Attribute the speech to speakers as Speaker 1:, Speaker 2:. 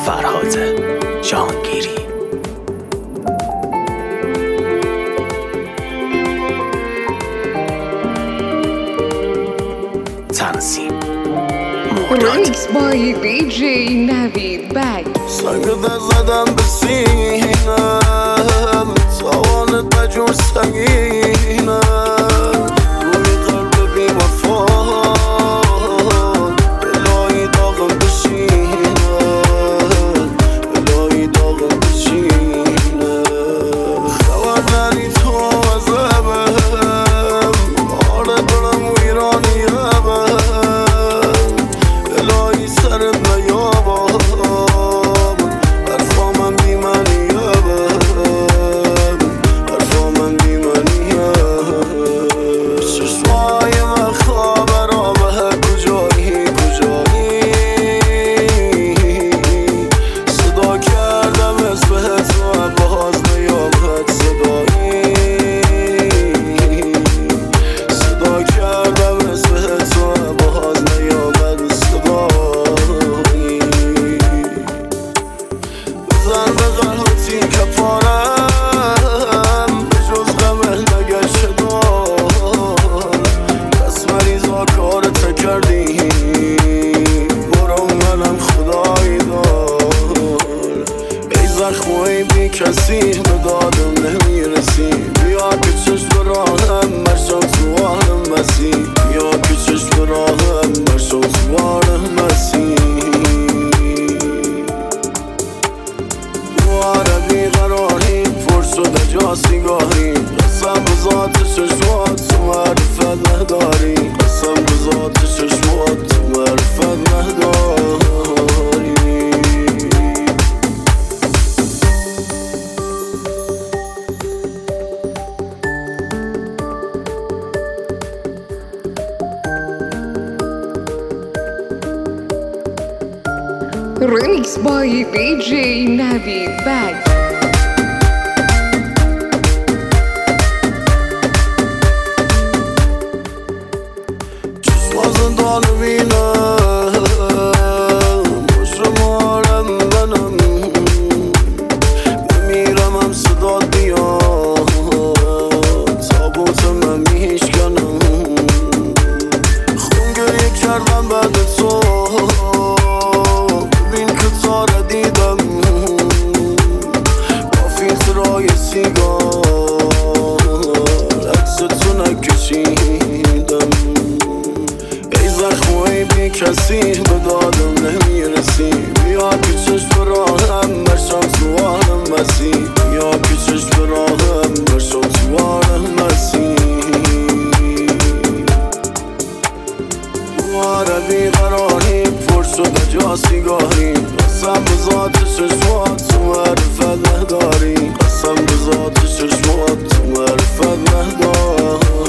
Speaker 1: فرهاد جهانگیری. تنظیم
Speaker 2: Remix by DJ نوید بگ.
Speaker 3: سنگت زدم به سینم، توان بجور سنگینم، روی قلب بی وفا الهی داغم بشینم، الهی داغم بشینم. خبر ندی تو عذبم، آره دارم ویرانیم، الهی سرت نیابم، حرفا من بی منیم، حرفا من بی منیم. چشمای من خبرامه کجایی کجایی، صدا کردم اسمت و باز نیامد صدایی، صدا کردم اسمت و باز نیامد صدایی. بزن به قلبتی کپارم، به جز غمه نگشت دار، پس مریضا کارت کردی، برو منم خدایی دار. ای زخمای بی کسی به دادم نمیرسی، بیا که چشم راهم مرشم سوارم مسی، بیا که چشم راهم مرشم سوارم مسی. دواره بیقراری پر شده جا سیگاری، قسم به ذات چشمات تو معرفت نداری، قسم به ذات چشمات تو معرفت نداری.
Speaker 2: Remix by DJ نوید بگ.
Speaker 3: چشما زندان بینم، شمارم منم، بمیرم هم صدا بیاد، تابوت من میشکنم، خون گریه کردم بعد تو، ببین که تاره دیدم با فیلترهای سیگار، عکس تو نکشیدم. ای زخمای بی کسی به دادم نمیرسی، بیا که چشم راهم مرشم سوارم مسی، بیا که چشم راهم مرشم سوارم مسی. دواره بیقراری پر شده جا سیگاری، قسم به ذات چشمات تو معرفت نداری، قسم به ذات چشمات تو معرفت نداری.